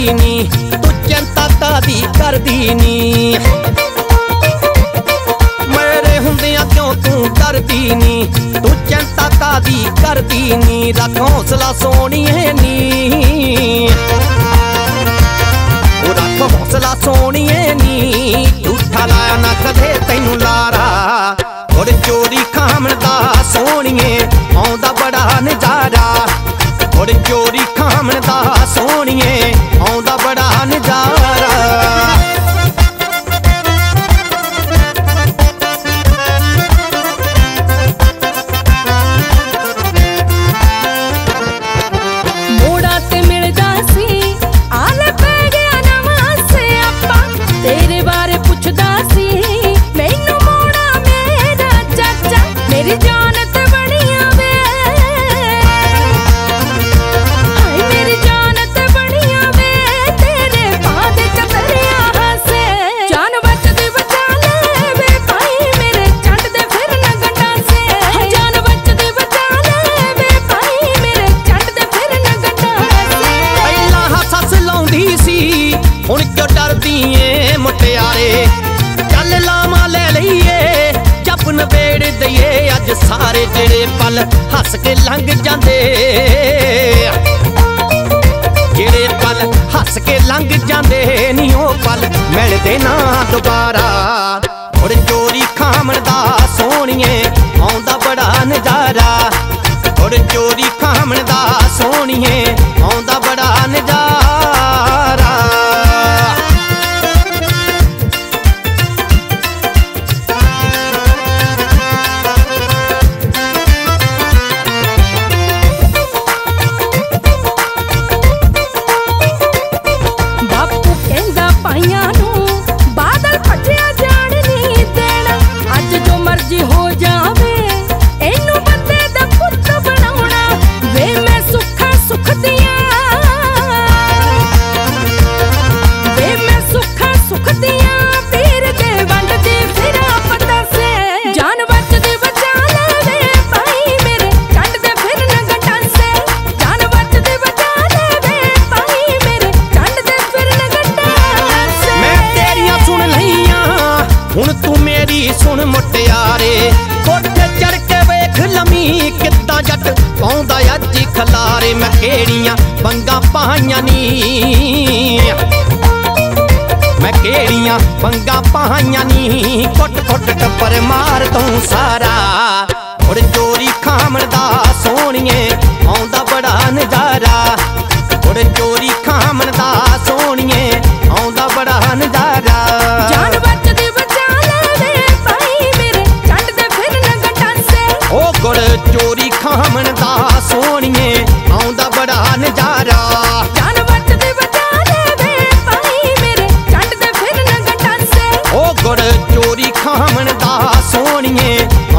नी, तू चिंता कादी करदी नी। मेरे हुंदियां क्यों तू डरदी नी, तू चिंता कादी करदी नी। रख हौसला सोहणीए नी, रख हौसला सोहणीए नी। झूठा लाया ना कदे तैनू लारा, और चोरी खामण दा सोहणीए आउंदा बड़ा नजारा। और चोरी खामण दा सोहणीए आउंदा बड़ा नजारा। मोड़ा ते मिलदा सी, आल पै गया नवां सियापा। तेरे बारे पुछदा सी मैनू मोड़ा मेरा चाचा। मेरी जान ते बणिया वे, हाय मेरी जान ते बणिया वे। तेरे पाद चतरिया हसे, जान बचदी बचा ले वे भाई मेरे। छड्ड दे फिर ना गंडा से, जान बचदी बचा ले वे भाई मेरे। छड्ड दे फिर ना गंडा से। पहला हੱਸ ਲਾਉਂਦੀ ਸੀ, ਹੁਣ ਕਿਉਂ ਡਰਦੀ ਏ ਮੁਟਿਆਰੇ। ਚੱਲ ਲਾਵਾਂ ਲੈ ਲਈਏ, ਜੱਪ ਨਵੇੜ ਦਈਏ ਅੱਜ ਸਾਰੇ। ਜਿਹੜੇ ਪਲ ਹੱਸ ਕੇ ਲੰਘ ਜਾਂਦੇ, ਜਿਹੜੇ ਪਲ ਹੱਸ ਕੇ ਲੰਘ ਜਾਂਦੇ ਨੀ, ਉਹ ਪਲ ਮਿਲਦੇ ਨਾ ਦੁਬਾਰਾ। ਹੁਣ ਚੋਰੀ ਖਾਮਣ ਦਾ ਸੋਹਣੀਏ ਆਉਂਦਾ ਬੜਾ ਨਜ਼ਾਰਾ। ਹੁਣ ਚੋਰੀ ਖਾਮਣ ਦਾ ਸੋਹਣੀਏ ਆਉਂਦਾ ਬੜਾ ਨਜ਼ਾਰਾ। ਬਾਪੂ ਕਹਿੰਦਾ ਪਾਈਆਂ ਨੂੰ ਬਾਦਲ ਫਟਿਆ ਜਾਣ ਨਹੀਂ ਦੇਣਾ। ਅੱਜ ਜੋ ਮਰਜ਼ੀ ਹੋ ਜਾਵੇ ਇਹਨੂੰ ਬੰਦੇ ਦਾ ਪੁੱਤ ਬਣਾਉਣਾ। ਵੇ ਮੈਂ ਸੁੱਖਾਂ ਸੁੱਖ ਦੀਆਂ, ਵੇ ਮੈਂ ਸੁੱਖਾਂ ਸੁੱਖ ਦੀਆਂ। ਪੀਰ ਦੇ ਵੰਡਦੀ ਫਿਰਾਂ ਪਤਾ ਸੇ, ਜਾਨ ਬਚਦੀ ਬਚਾ ਲੈ ਵੇ ਭਾਈ ਮੇਰੇ। ਛੱਡ ਦੇ ਫਿਰ ਨਾ ਗੰਢਾਂ ਸੇ, ਜਾਨ ਬਚਦੀ ਬਚਾ ਲੈ ਵੇ ਭਾਈ ਮੇਰੇ। ਛੱਡ ਦੇ ਫਿਰ ਨਾ ਗੰਢਾਂ ਸੇ। ਮੈਂ ਤੇਰੀਆਂ ਸੁਣ ਲਈਆਂ, ਹੁਣ ਤੂੰ ਮੇਰੀ ਸੁਣ ਮੁਟਿਆਰੇ। ਕੋਠੇ ਚੜ ਕੇ ਵੇਖ ਲੰਮੀ, ਕਿੱਦਾਂ ਜੱਟ ਪਾਉਂਦਾ ਅੱਜ ਖਲਾਰੇ। ਮੈਂ ਕਿਹੜੀਆਂ ਪੰਗਾਂ ਪਾਈਆਂ ਨੀ, ਮੈਂ ਕਿਹੜੀਆਂ ਪੰਗਾਂ ਪਾਈਆਂ ਨੀ। ਕੁੱਟ ਕੁੱਟ ਟੱਬਰ ਮਾਰ ਤੂੰ ਸਾਰਾ। ਹੁਣ ਚੋਰੀ ਖਾਮਣ ਦਾ ਸੋਹਣੀਏ ਆਉਂਦਾ ਬੜਾ ਨਜ਼ਾਰਾ। ਹੁਣ ਚੋਰੀ ਖਾਮਣ ਦਾ ਸੋਹਣੀਏ ਆਉਂਦਾ ਬੜਾ ਨਜ਼ਾਰਾ। ਜਾਨ ਬਚਦੀ ਬਚਾ ਲੈ ਵੇ ਭਾਈ ਮੇਰੇ। ਛੱਡ ਦੇ ਫਿਰ ਨਾ ਗੰਢਾਂ ਸੇ, ਉਹ ਗੁੜ ਚੋਰੀ ਖਾਮਣ ਦਾ ਸੋਹਣੀਏ ਆਉਂਦਾ ਬੜਾ ਨਜ਼ਾਰਾ। ਜਾਨ ਬਚਦੀ ਬਚਾ ਲੈ ਵੇ ਭਾਈ ਮੇਰੇ। ਛੱਡ ਦੇ ਫਿਰ ਨਾ ਗੰਢਾਂ ਸੇ, ਉਹ ਗੁੜ ਚੋਰੀ ਖਾਮਣ ਦਾ ਸੋਹਣੀਏ